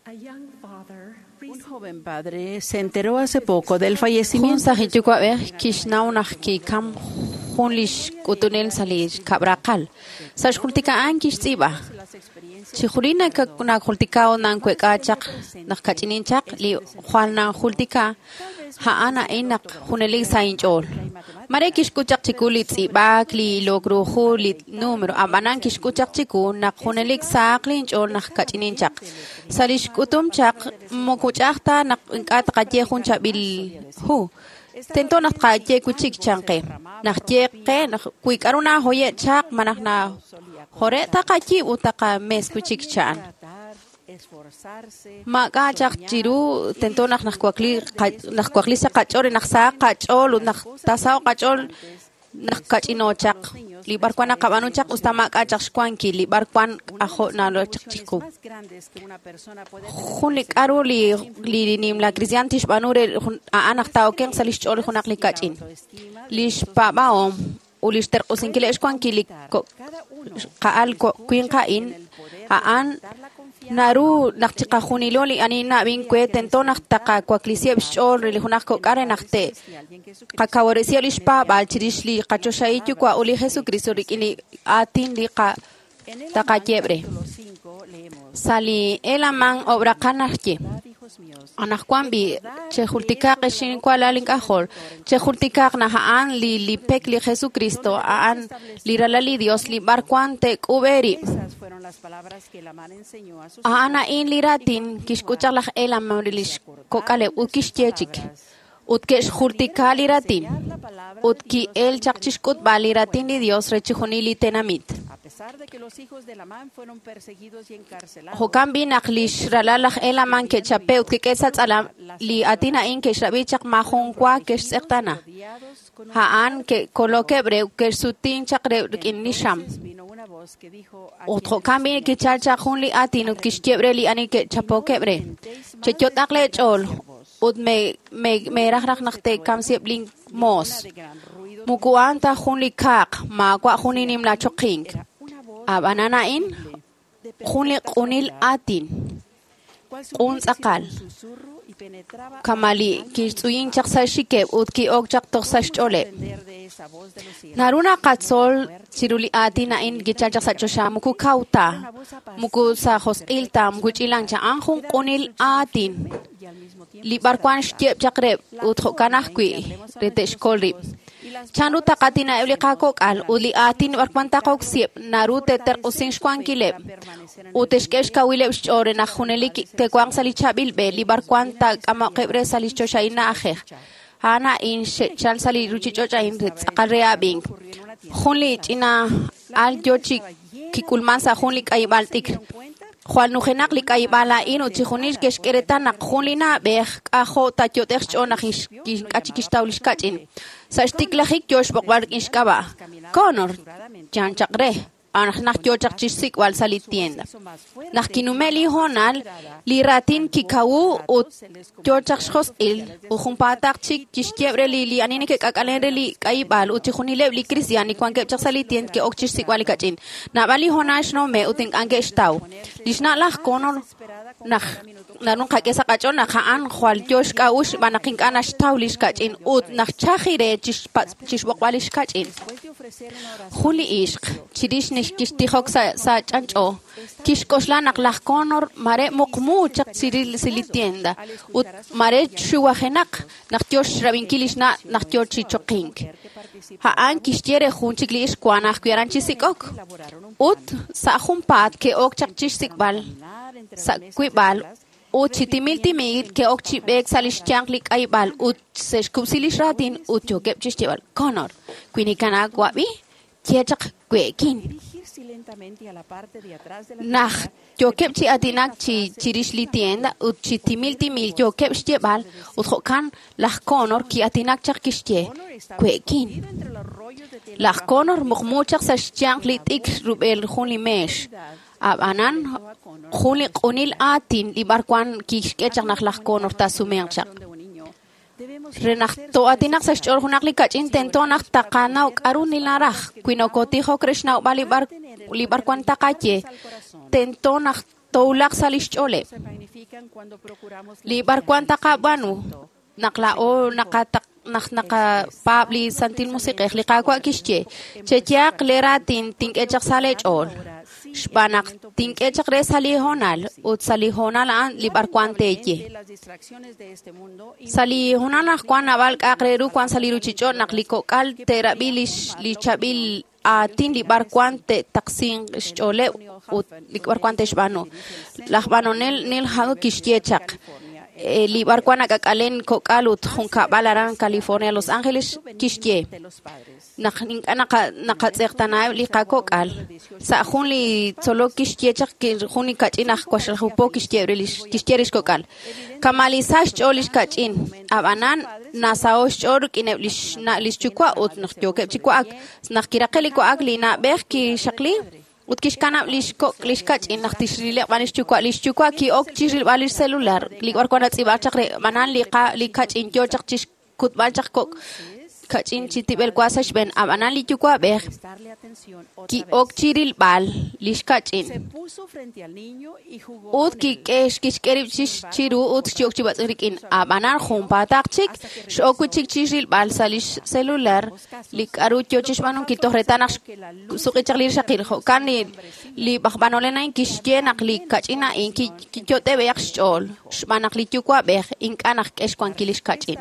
Un joven padre se enteró hace poco del fallecimiento. Haana inak huneli sainchol. Mare kishkuchak chikulit ibak li logruhu li numero abanan kishkuchak chiku nak hunelik saklinchol nak kachininchak. Salish kutumchak mokuchakta nak inkat kaje huncha bil hu. Tento nak kaje kuchik chanke. Nak jeke nak kuikaruna hoye chak manak na hore ta kaji utaka mes kuchik chan. Maka chak jiru tento nak kwakli sa kachol nak sa kachol nak tasao kachol nak kachino chak libar kwan nakabanu chak ustama ka chak kwanki libar kwan aho na lo chak chiku hunik aru li nim la kristiantish banure anak tao ken salish chol hunak li kachin lish pa baom ulish ter usinkile kwanki li kaal kuin kain aan Naru naktika huniloli anina vinkwe tento naktaka kwaklisieb shol relihunak ko kare nakte kakawarisia lishpa balchirishli kachosaitu kwa uli Jesucristo rikini atin lika takayebre sali elaman obra kanarje anak kwambi chehultika keshin kwa lalink ahol chehultika na haan li pek li Jesucristo aan liralali Dios li barkwante kuberi Ana in liratin kishkuchalach elam rilish kokale ukishchechik utkesh hurtika liratin utki el chakchishkut baliratin li Dios rechihunili tenamit Hokambi naklish ralalach elaman ke chape utkikesat alam li atina in keshabichak mahun kwa keshtana haan ke kolokebre kesutin chakre in nisham Otro kami ke chacha hunli atin ut kishkebre li ani ke chapo kebre. Chechot akle chol ut me rach nakte kamsiep ling mos. Mukuanta hunli kak ma kwa huninim la choking. Abanana in hunli unil atin. Uns akal. Kamali kisuyin chaksa shikeb ut ki ok chak toksash chole. Naruna katsol siruli atina in gichal chaksa chosha muku kauta muku sa hosilta muku chilang cha anhung konil atin libar kwan shkep chakreb ut kanahkwi retesh kolrib Chanu takatina uli kakok al uli atin barkwan takok siep naru teter usin shkwan kileb uteshkesh kawileb shore na hunelik te kwang salichabil be libar kwan tak ama kebre salichosha ina ajer Hana in chal sali ruchichocha in tsaqarrea bing Hunli ina al yochi kikulmansa hunli kaibal tikr Juan nujenak li kaibala inu chihunish keshkeretana hunlina beh ajo tachotex chonahish kachikistaulish kachin Sashtiklahik yosh bokbar ishkaba Connor chan chakre Nach yochak chisik wal salit tienda. Nach kinumeli honal li ratin kikau ut yochak shos il uhumpatak chik chiskebre li anine ke kakalere li kaibal utihunile li kristiani kwan ke chak salit tiend ke ok chisik wal kachin. Na bali honash no me uting ange stau. Lishna lah konor nach nanun kakesa kachon na haan khwal yosh ka ush banaking anash tau lish kachin ut nach chahire chishbok walish kachin. Huli ishq chirish Kishtichok sa chancho kishkoshla naklach konor mare mukmu chak silitienda ut mare shuwahenak nachtyosh rabinkilish na nachtyosh chichoking haan kishtiere hunchikli ishkwanach kwiaran chisikok ut sa humpat ke ok chak chisikbal sa kwibal ut chitimiltimil ke ok chibek salish chanklik aibal ut seshkupsilish ratin ut jokep chishtibal konor kwinikana gwabi kiechak kwekin Nach Jokep chi adinak chi chirish li tienda ut chi timil Jokep shtebal ut hokan lach konor ki adinak chak kishte kwekin lach konor mukhmu chak sa shchang li tik rubel khunli mesh abanan khunli qunil atin libar kwan kishke chak nach lach konor tasumer chak Renach to atinak sa shchor hunak li kachin tento nach takana uk arun nilarach kuinokoti ho krishna balibar libar kwan takache tento nach toulak salishole. Li barkwan takabanu. Naklao naka pabli santil musiqe li qaqwa kishche. Chetiak leratin tinkechak salechol. Shpanak tinkechak re salihonal ut salihonal an li barkwan teye. Salihonal nakwan abal kakreru kwan saliru chichon nakliko kal terabilish li chabil atin li barkwan te taksin shole ut li barkwan te shbano. Lahbano nil hado kishchechak. Li barkwan akakalen kokalut junka balaran California Los Ángeles kishche. Nakatzertana li kakokal. Sa jun li solo kishchechak ki juni kachinach kwashal hupo kishcherish kokal. Kamalisash cholish kachin. Abanan nasaosh chor kineblish na lischukwa ut nakjoke chikwa nakkirakeli kwa li na berki shakli. Utkish kana lishkach in nachtishrile banish chukwa ki ok chiril balish celular li warkona tsibachakre manan li kach in yochak chish kutbachak kok kachin chitibel kwasash ben amanan li chukwa ber ki ok chiril bal lishkachin ut ki kesh kishkerib chiru ut chok chibatsrikin amanan khumpatak chik shok chik chiril bal salish celular li karu chochish manun ki torretanak suqichaklir shakir kan li bakhbanolena in kishje nakli kachina in ki chote beyak shol shmanak li chukwa ber in kanak kesh kwankilish kachin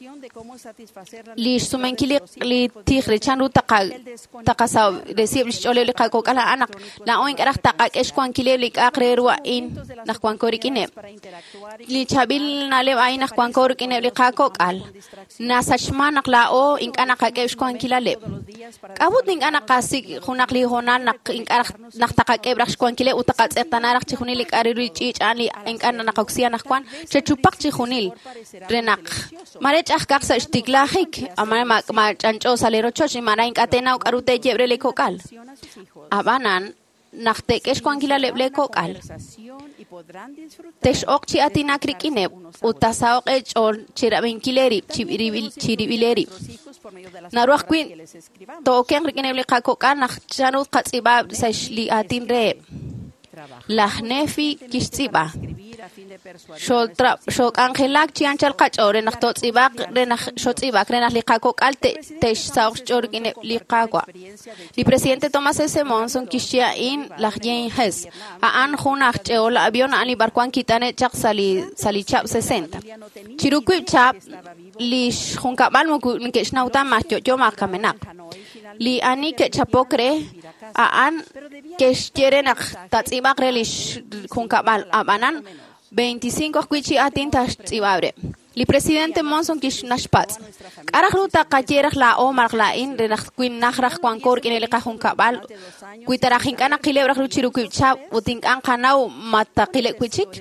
li sumenkili li tigre chanru taqasa recib shole li kakokala anak la oin karak taqak kesh kwankile li akrerwa in nakwankorikine li chabil nale ay nakwankorikine li kakokal nasachmanak la o in kanak kesh kwankilale kabut ning anak kasik hunak li honan nak in karak naktaqak ebrash kwankile utaqat ertanarak chihunil li ariru chichani in kana nakauxia nakwan chechupak chihunil renak marech akaksa stiklahik amane ma chancho salero chochi marain katena ukarute jebre le kokal abanan nakte kesh kwankila leble kokal tesh okchi atina krikine utasao echol chirabenkileri chiribileri naruak queen to ken krikine le kokal nak chanu qatsiba sashli atin re lahnefi kishtsiba shok angelak chianchal qachore nakto tsibak renach shotsibak renach liqako kalte tesh sauch chorgine liqaqwa li presidente Thomas S. Monson kishia in lagyen hes a an khunach cheol avion ali barkwan kitane chak sali chap 60 chirukuip chap li khunka balmo ke shnauta macho yo makamenak li ani ke chapokre a an ke quieren tatsibak relish khunka bal abanan 25 kuichi atintas ibabre. Li presidente Monson kish nashpats. Arahruta qajerah la omar la in renach queen nachrach kwankor kinele kahun kabal. Kuitarahin kana kilebrach ruchiru kuicha uting an kanau mata kile kuichik.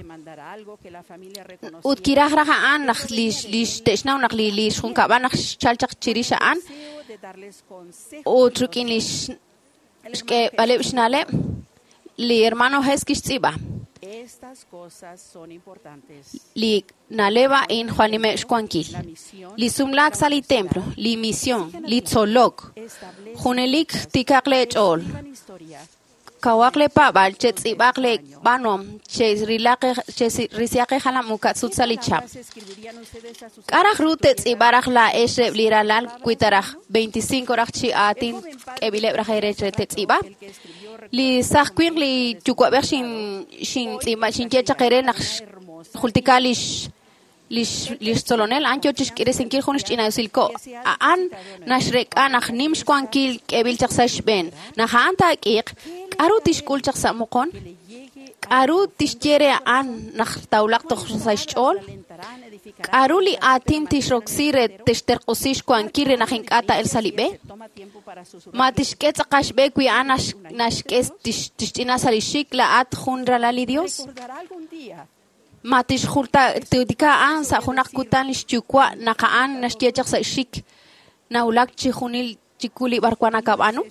Ut kirahraha an nach lish teshnau nach lish hun kabal nach chalchak chirisha an. Utrukin lish que vale shnale li hermano heskish tsiba. Estas cosas son importantes. Li naleva in Juanime Shkuankil. Li sumlak sali templo, li misión, li tzolok. Junelik tikakle echol. Kawakle pabal, chetzibakle banom, risiake halamukatsut salichap. Karach rutet ibarach la eshe liralal kuitarach 25 rachi atin ebile brajerete tetsiba. Li sahquin li chukwaber shin chakere nach hultikalish lish solonel ancho chikere senkir khonish china silko an nashrek anach nimsh kwankil kebil chaksash ben nach anta qiq arutish kul chaksa mukon arutish chere an nach taulak tokhsash chol aruli atin tishroxire tishterqosish kwankire nach inkata el salibe matishket qashbe kui anash nashkes tishtina salishik la at khunra lali dios matish khulta tudika an sa khunak kutan lishchukwa naqaan nashtiachak sa shik naulak chihunil chikuli barkwana kabanu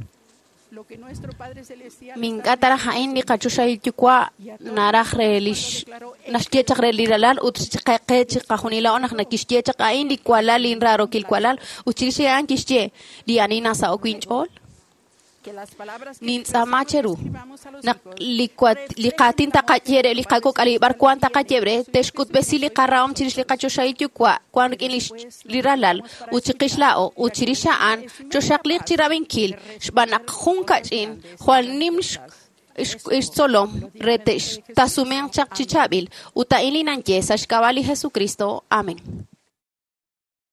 min katara hain li qachushay chukwa narajre lish nashtiachak relilal utchiqaqe chiqahunila onak nakishtiachak ain li kwalal in raro kil kwalal uchishi an kishche li anina sa okwinchol nin tsamacheru na liqatin taqayere liqakok ali barkuan taqayebre teshkut besili qaraom chirish liqachoshayitu kwa liralal uchiqishlao uchirishaan choshaqliq chirabinkil shbanak hunkachin juan nimsh Solom retesh tasumen chakchichabil uta ilinan Jesucristo. Amén.